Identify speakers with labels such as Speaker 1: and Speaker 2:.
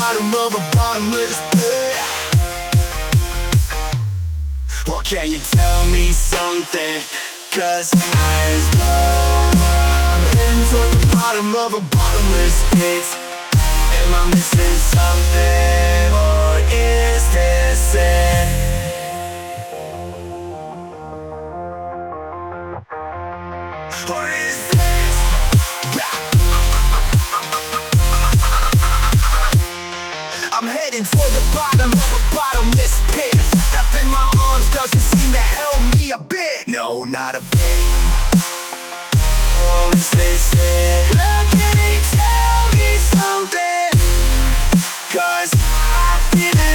Speaker 1: bottom of a bottomless pit. Well, can you tell me something? 'Cause eyes blowing toward the bottom of a bottomless pit. Am I missing something, or is this it? Or is this? I'm heading for the bottom of a bottomless pit. Nothing in my arms doesn't seem to help me a bit. No, not a bit. Oh, is this it? Can you tell me something? 'Cause I didn't